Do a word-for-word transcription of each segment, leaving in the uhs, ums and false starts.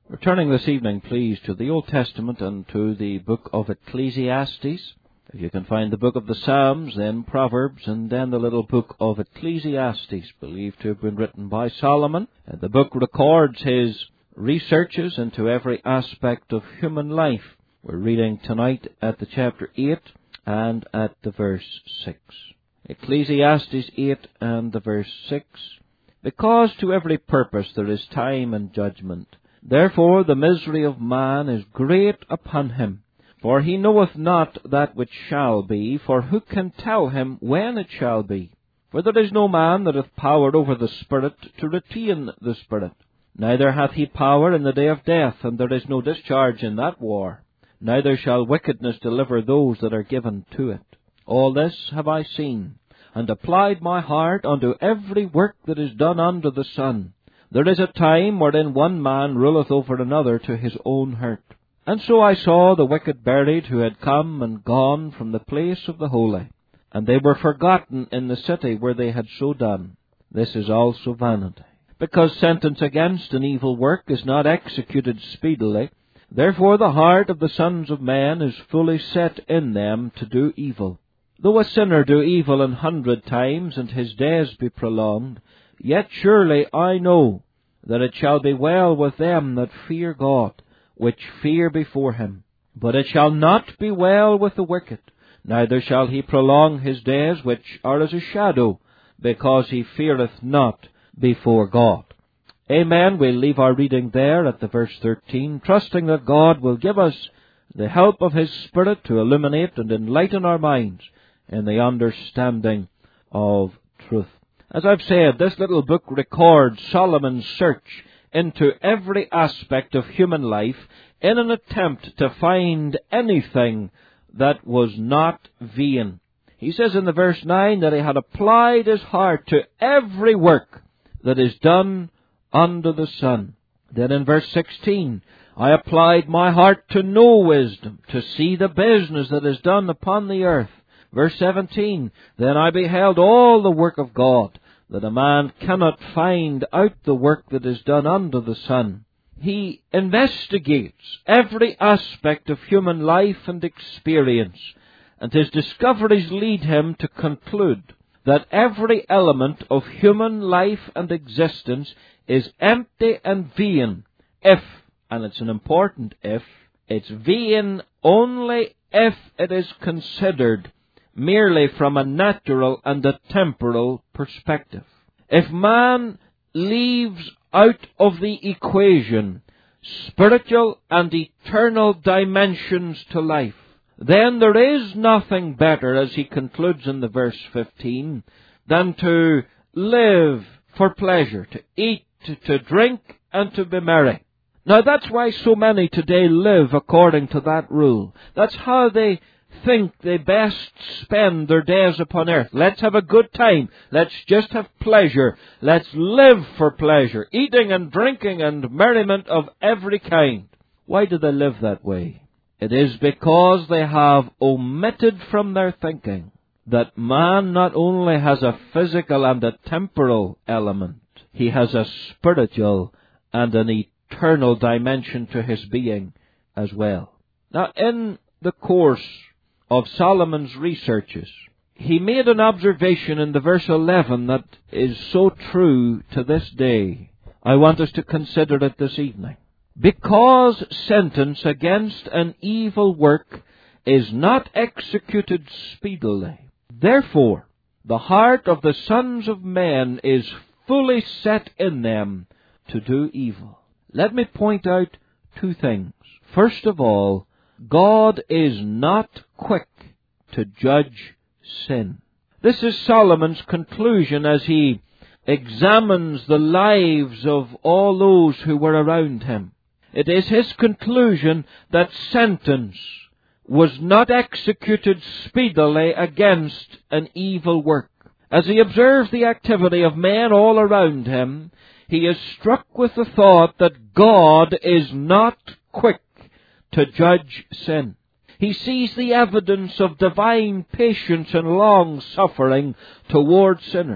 We're turning this evening, please, to the Old Testament and to the book of Ecclesiastes. If you can find the book of the Psalms, then Proverbs, and then the little book of Ecclesiastes, believed to have been written by Solomon. And the book records his researches into every aspect of human life. We're reading tonight at the chapter eight and at the verse six. Ecclesiastes eight and the verse six. Because to every purpose there is time and judgment. Therefore the misery of man is great upon him. For he knoweth not that which shall be, for who can tell him when it shall be? For there is no man that hath power over the Spirit to retain the Spirit. Neither hath he power in the day of death, and there is no discharge in that war. Neither shall wickedness deliver those that are given to it. All this have I seen, and applied my heart unto every work that is done under the sun. There is a time wherein one man ruleth over another to his own hurt. And so I saw the wicked buried who had come and gone from the place of the holy, and they were forgotten in the city where they had so done. This is also vanity. Because sentence against an evil work is not executed speedily, therefore the heart of the sons of men is fully set in them to do evil. Though a sinner do evil an hundred times, and his days be prolonged, yet surely I know that it shall be well with them that fear God, which fear before him. But it shall not be well with the wicked, neither shall he prolong his days, which are as a shadow, because he feareth not before God. Amen. We'll leave our reading there at the verse thirteen, trusting that God will give us the help of His Spirit to illuminate and enlighten our minds in the understanding of truth. As I've said, this little book records Solomon's search into every aspect of human life in an attempt to find anything that was not vain. He says in the verse nine that he had applied his heart to every work that is done under the sun. Then in verse sixteen, I applied my heart to know wisdom, to see the business that is done upon the earth. Verse seventeen, then I beheld all the work of God, that a man cannot find out the work that is done under the sun. He investigates every aspect of human life and experience, and his discoveries lead him to conclude that every element of human life and existence is empty and vain if, and it's an important if, it's vain only if it is considered merely from a natural and a temporal perspective. If man leaves out of the equation spiritual and eternal dimensions to life, then there is nothing better, as he concludes in the verse fifteen, than to live for pleasure, to eat, to, to drink, and to be merry. Now that's why so many today live according to that rule. That's how they think they best spend their days upon earth. Let's have a good time. Let's just have pleasure. Let's live for pleasure, eating and drinking and merriment of every kind. Why do they live that way? It is because they have omitted from their thinking that man not only has a physical and a temporal element, he has a spiritual and an eternal dimension to his being as well. Now, in the course of Solomon's researches, he made an observation in the verse eleven that is so true to this day. I want us to consider it this evening. Because sentence against an evil work is not executed speedily, therefore the heart of the sons of men is fully set in them to do evil. Let me point out two things. First of all, God is not quick to judge sin. This is Solomon's conclusion as he examines the lives of all those who were around him. It is his conclusion that sentence was not executed speedily against an evil work. As he observes the activity of men all around him, he is struck with the thought that God is not quick to judge sin. He sees the evidence of divine patience and long-suffering towards sinners.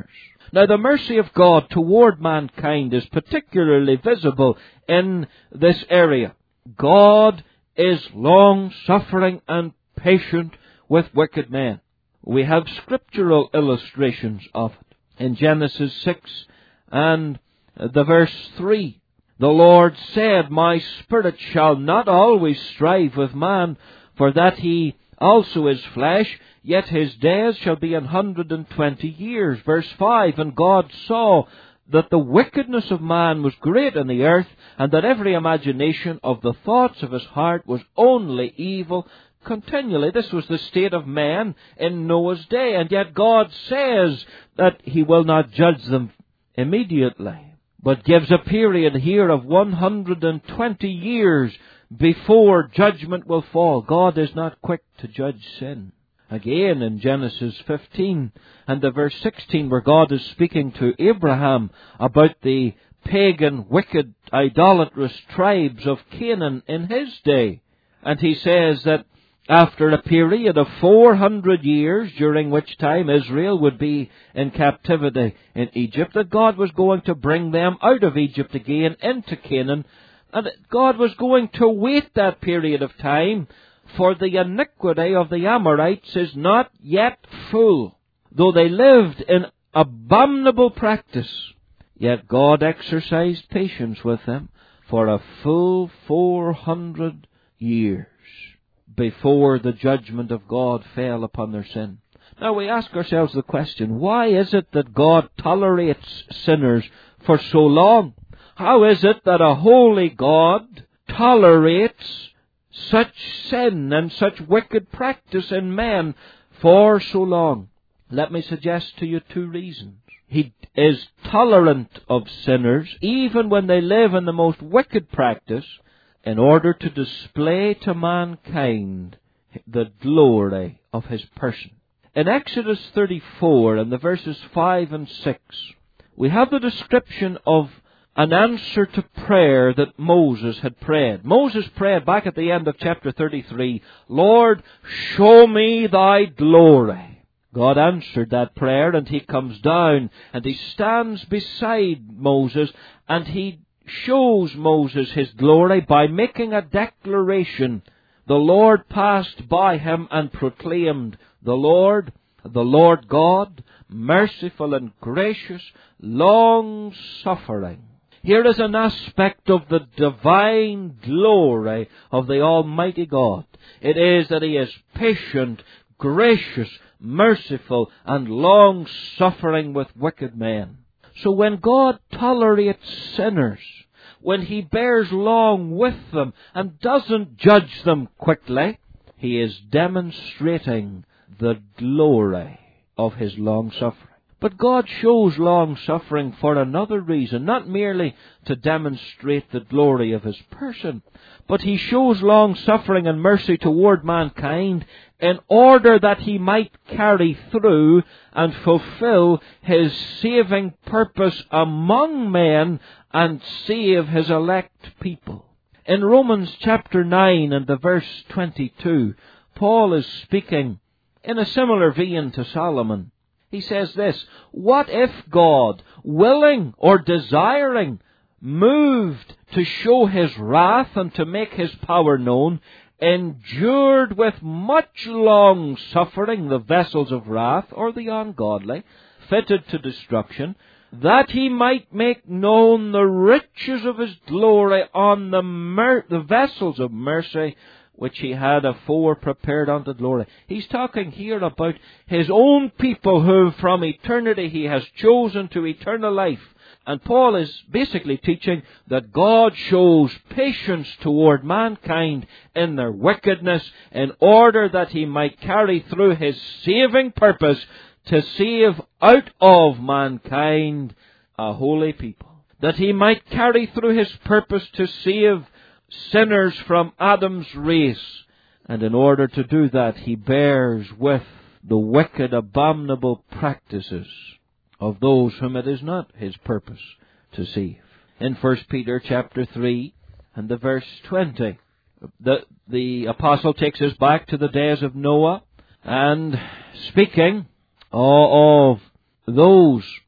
Now, the mercy of God toward mankind is particularly visible in this area. God is long-suffering and patient with wicked men. We have scriptural illustrations of it. In Genesis six and the verse three, the Lord said, My spirit shall not always strive with man, for that he also is flesh, yet his days shall be an hundred and twenty years. Verse five, And God saw that the wickedness of man was great in the earth, and that every imagination of the thoughts of his heart was only evil continually. This was the state of men in Noah's day, and yet God says that he will not judge them immediately, but gives a period here of one hundred and twenty years before judgment will fall. God is not quick to judge sin. Again in Genesis fifteen and the verse sixteen, where God is speaking to Abraham about the pagan, wicked, idolatrous tribes of Canaan in his day. And he says that after a period of four hundred years, during which time Israel would be in captivity in Egypt, that God was going to bring them out of Egypt again into Canaan. And God was going to wait that period of time, for the iniquity of the Amorites is not yet full. Though they lived in abominable practice, yet God exercised patience with them for a full four hundred years before the judgment of God fell upon their sin. Now we ask ourselves the question, why is it that God tolerates sinners for so long? How is it that a holy God tolerates such sin and such wicked practice in men for so long? Let me suggest to you two reasons. He is tolerant of sinners, even when they live in the most wicked practice, in order to display to mankind the glory of His person. In Exodus thirty-four, and the verses five and six, we have the description of an answer to prayer that Moses had prayed. Moses prayed back at the end of chapter thirty-three, Lord, show me thy glory. God answered that prayer, and He comes down and He stands beside Moses, and He shows Moses His glory by making a declaration. The Lord passed by him and proclaimed, The Lord, the Lord God, merciful and gracious, long-suffering. Here is an aspect of the divine glory of the Almighty God. It is that He is patient, gracious, merciful, and long-suffering with wicked men. So when God tolerates sinners, when He bears long with them and doesn't judge them quickly, He is demonstrating the glory of His long-suffering. But God shows long-suffering for another reason, not merely to demonstrate the glory of His person, but He shows long-suffering and mercy toward mankind in order that He might carry through and fulfill His saving purpose among men and save His elect people. In Romans chapter nine and the verse twenty-two, Paul is speaking in a similar vein to Solomon. He says this, What if God, willing or desiring, moved to show His wrath and to make His power known, endured with much long suffering the vessels of wrath, or the ungodly, fitted to destruction, that He might make known the riches of His glory on the, mer- the vessels of mercy, which He had afore prepared unto glory. He's talking here about His own people who from eternity He has chosen to eternal life. And Paul is basically teaching that God shows patience toward mankind in their wickedness in order that He might carry through His saving purpose to save out of mankind a holy people. That He might carry through His purpose to save sinners from Adam's race. And in order to do that, He bears with the wicked, abominable practices of those whom it is not His purpose to save. In First Peter chapter three and the verse twenty, the, the apostle takes us back to the days of Noah, and speaking of those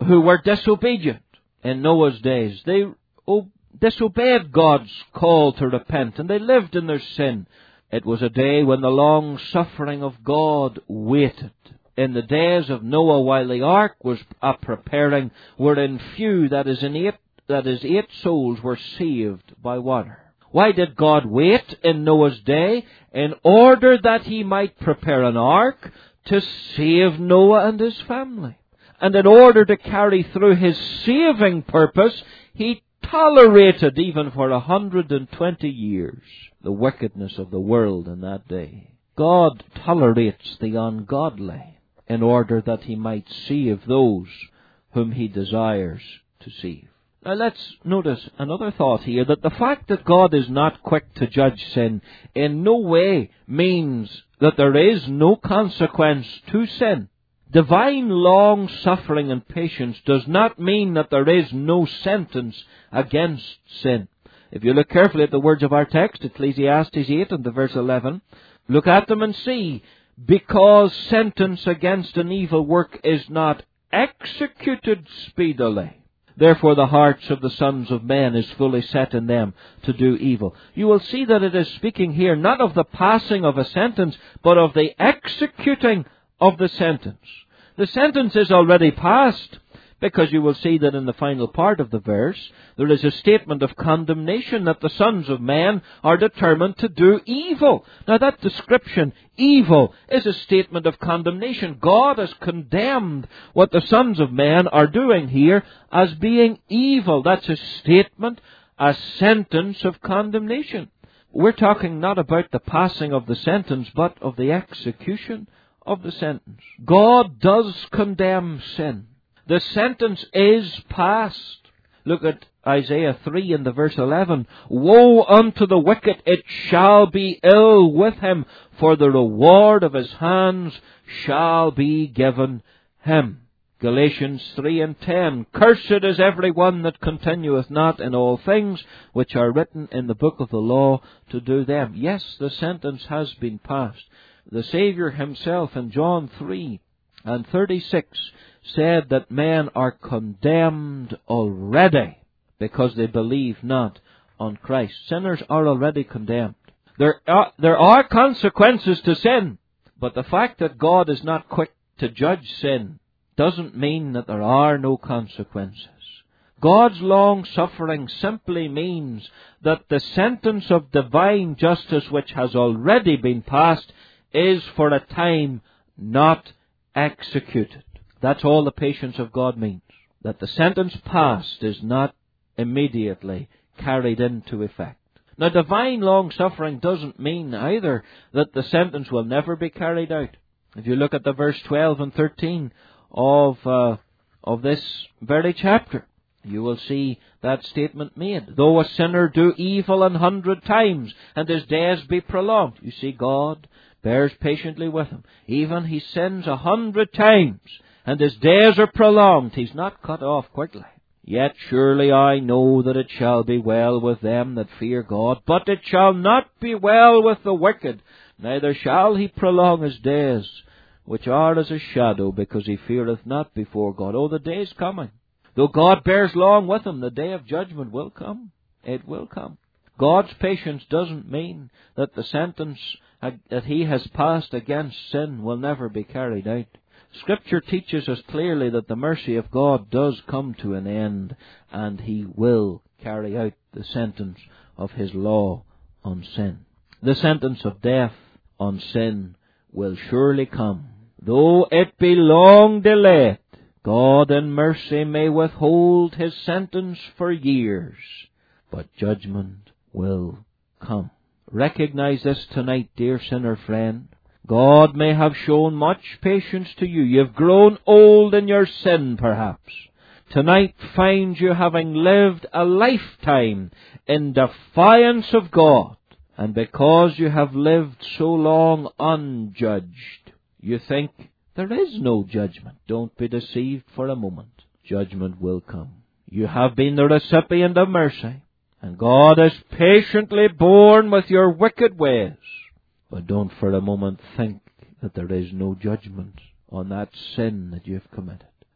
who were disobedient in Noah's days. They oh, disobeyed God's call to repent, and they lived in their sin. It was a day when the long suffering of God waited. In the days of Noah, while the ark was a preparing, wherein few, that is, in eight, that is, eight souls were saved by water. Why did God wait in Noah's day? In order that he might prepare an ark to save Noah and his family. And in order to carry through his saving purpose, he tolerated, even for a hundred and twenty years, the wickedness of the world in that day. God tolerates the ungodly in order that he might save those whom he desires to save. Now let's notice another thought here, that the fact that God is not quick to judge sin in no way means that there is no consequence to sin. Divine long-suffering and patience does not mean that there is no sentence against sin. If you look carefully at the words of our text, Ecclesiastes eight and the verse eleven, look at them and see, because sentence against an evil work is not executed speedily, therefore the hearts of the sons of men is fully set in them to do evil. You will see that it is speaking here not of the passing of a sentence, but of the executing of the sentence. The sentence is already passed, because you will see that in the final part of the verse, there is a statement of condemnation that the sons of men are determined to do evil. Now that description, evil, is a statement of condemnation. God has condemned what the sons of men are doing here as being evil. That's a statement, a sentence of condemnation. We're talking not about the passing of the sentence, but of the execution of the sentence. God does condemn sin. The sentence is passed. Look at Isaiah three in the verse eleven. Woe unto the wicked, it shall be ill with him, for the reward of his hands shall be given him. Galatians three and ten. Cursed is every one that continueth not in all things which are written in the book of the law to do them. Yes, the sentence has been passed. The Saviour himself in John three and thirty-six said that men are condemned already because they believe not on Christ. Sinners are already condemned. There are, there are consequences to sin, but the fact that God is not quick to judge sin doesn't mean that there are no consequences. God's long-suffering simply means that the sentence of divine justice which has already been passed is for a time not executed. That's all the patience of God means. That the sentence passed is not immediately carried into effect. Now, divine long-suffering doesn't mean either that the sentence will never be carried out. If you look at the verse twelve and thirteen of, uh, of this very chapter, you will see that statement made. Though a sinner do evil an hundred times, and his days be prolonged. You see, God bears patiently with him. Even he sins a hundred times, and his days are prolonged. He's not cut off quickly. Yet surely I know that it shall be well with them that fear God, but it shall not be well with the wicked, neither shall he prolong his days, which are as a shadow, because he feareth not before God. Oh, the day's coming. Though God bears long with him, the day of judgment will come. It will come. God's patience doesn't mean that the sentence that he has passed against sin will never be carried out. Scripture teaches us clearly that the mercy of God does come to an end, and he will carry out the sentence of his law on sin. The sentence of death on sin will surely come. Though it be long delayed, God in mercy may withhold his sentence for years, but judgment will come. Recognize this tonight, dear sinner friend. God may have shown much patience to you. You've grown old in your sin, perhaps. Tonight find you having lived a lifetime in defiance of God. And because you have lived so long unjudged, you think there is no judgment. Don't be deceived for a moment. Judgment will come. You have been the recipient of mercy, and God has patiently borne with your wicked ways. But don't for a moment think that there is no judgment on that sin that you have committed.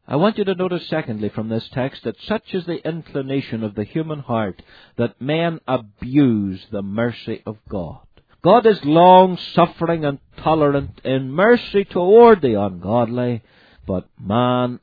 I want you to notice, secondly, from this text, that such is the inclination of the human heart that men abuse the mercy of God. God is long-suffering and tolerant in mercy toward the ungodly, but man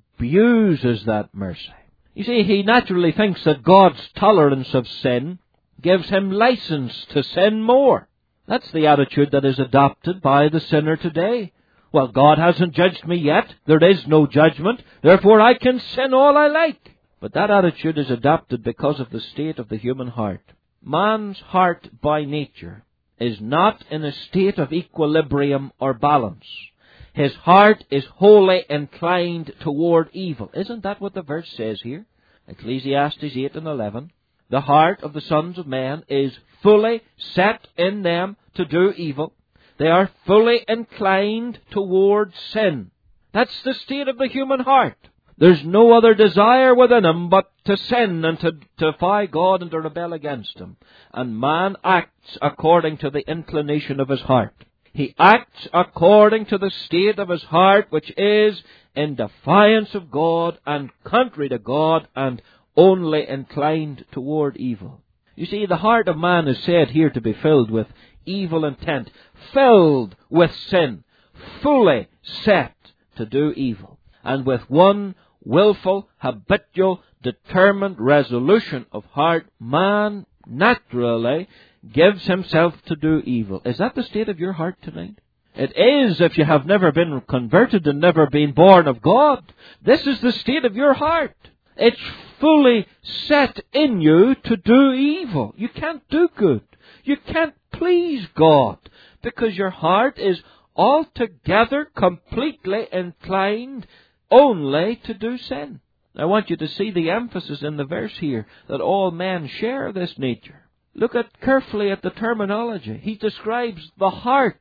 abuses that mercy. You see, he naturally thinks that God's tolerance of sin gives him license to sin more. That's the attitude that is adopted by the sinner today. Well, God hasn't judged me yet. There is no judgment. Therefore, I can sin all I like. But that attitude is adopted because of the state of the human heart. Man's heart by nature is not in a state of equilibrium or balance. His heart is wholly inclined toward evil. Isn't that what the verse says here? Ecclesiastes eight and eleven. The heart of the sons of men is fully set in them to do evil. They are fully inclined towards sin. That's the state of the human heart. There's no other desire within him but to sin and to defy God and to rebel against him. And man acts according to the inclination of his heart. He acts according to the state of his heart, which is in defiance of God and contrary to God and only inclined toward evil. You see, the heart of man is said here to be filled with evil intent, filled with sin, fully set to do evil, and with one willful, habitual, determined resolution of heart, man naturally gives himself to do evil. Is that the state of your heart tonight? It is if you have never been converted and never been born of God. This is the state of your heart. It's fully set in you to do evil. You can't do good. You can't please God because your heart is altogether, completely inclined only to do sin. I want you to see the emphasis in the verse here that all men share this nature. Look at carefully at the terminology. He describes the heart,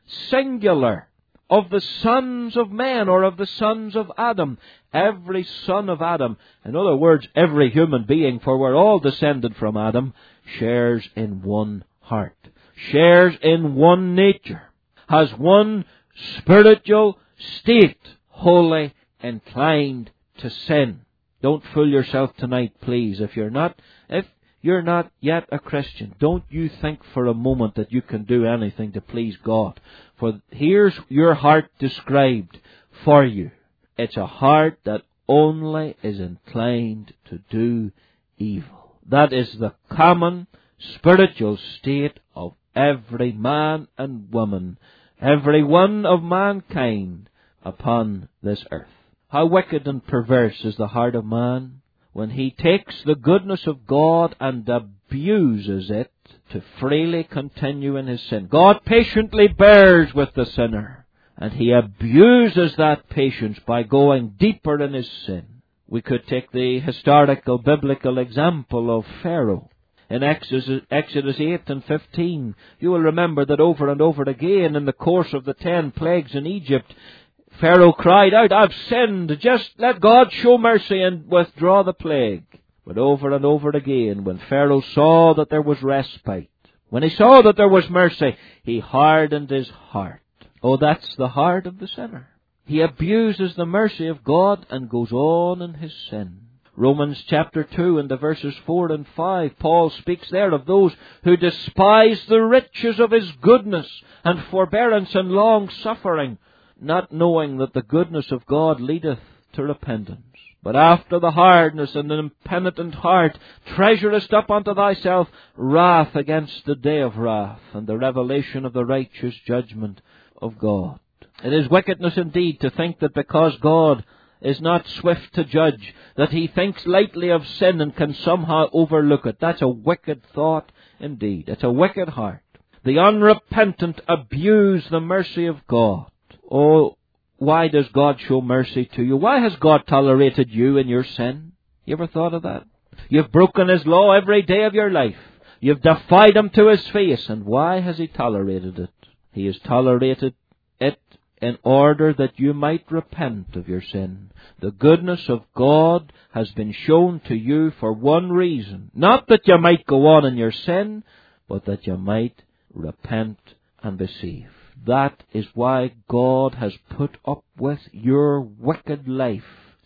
singular, of the sons of men or of the sons of Adam. Every son of Adam, in other words, every human being, for we're all descended from Adam, shares in one heart, shares in one nature, has one spiritual state, wholly inclined to sin. Don't fool yourself tonight, please. If you're not, if you're not yet a Christian, don't you think for a moment that you can do anything to please God. For here's your heart described for you. It's a heart that only is inclined to do evil. That is the common spiritual state of every man and woman, every one of mankind upon this earth. How wicked and perverse is the heart of man when he takes the goodness of God and abuses it to freely continue in his sin. God patiently bears with the sinner, and he abuses that patience by going deeper in his sin. We could take the historical biblical example of Pharaoh. In Exodus, Exodus eight and fifteen, you will remember that over and over again in the course of the ten plagues in Egypt, Pharaoh cried out, "I've sinned, just let God show mercy and withdraw the plague." But over and over again, when Pharaoh saw that there was respite, when he saw that there was mercy, he hardened his heart. Oh, that's the heart of the sinner. He abuses the mercy of God and goes on in his sin. Romans chapter two and the verses four and five, Paul speaks there of those who despise the riches of his goodness and forbearance and long suffering, not knowing that the goodness of God leadeth to repentance. But after the hardness and an impenitent heart, treasurest up unto thyself wrath against the day of wrath, and the revelation of the righteous judgment of God. It is wickedness indeed to think that because God is not swift to judge, that he thinks lightly of sin and can somehow overlook it. That's a wicked thought indeed. It's a wicked heart. The unrepentant abuse the mercy of God. Oh, why does God show mercy to you? Why has God tolerated you in your sin? You ever thought of that? You've broken his law every day of your life. You've defied him to his face. And why has he tolerated it? He has tolerated it in order that you might repent of your sin. The goodness of God has been shown to you for one reason. Not that you might go on in your sin, but that you might repent and be saved. That is why God has put up with your wicked life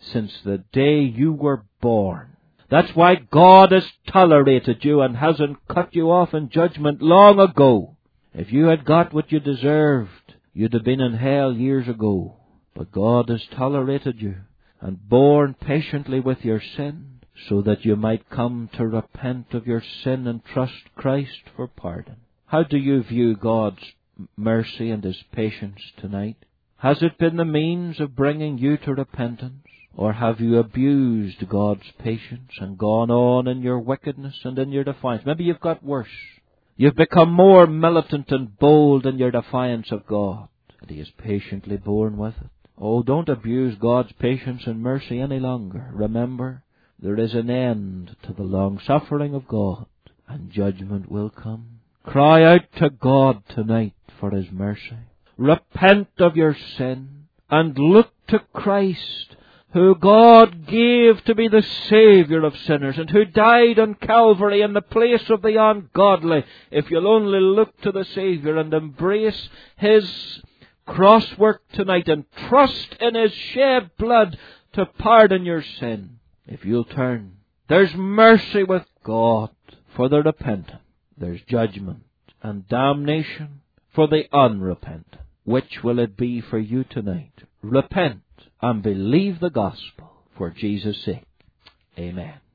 since the day you were born. That's why God has tolerated you and hasn't cut you off in judgment long ago. If you had got what you deserved, you'd have been in hell years ago. But God has tolerated you and borne patiently with your sin, so that you might come to repent of your sin and trust Christ for pardon. How do you view God's mercy and His patience tonight? Has it been the means of bringing you to repentance? Or have you abused God's patience and gone on in your wickedness and in your defiance? Maybe you've got worse. You've become more militant and bold in your defiance of God, and He has patiently borne with it. Oh, don't abuse God's patience and mercy any longer. Remember, there is an end to the long-suffering of God, and judgment will come. Cry out to God tonight for His mercy. Repent of your sin, and look to Christ, who God gave to be the Saviour of sinners, and who died on Calvary in the place of the ungodly. If you'll only look to the Saviour and embrace His cross work tonight and trust in His shed blood to pardon your sin. If you'll turn, there's mercy with God for the repentant. There's judgment and damnation for the unrepentant. Which will it be for you tonight? Repent and believe the gospel for Jesus' sake. Amen.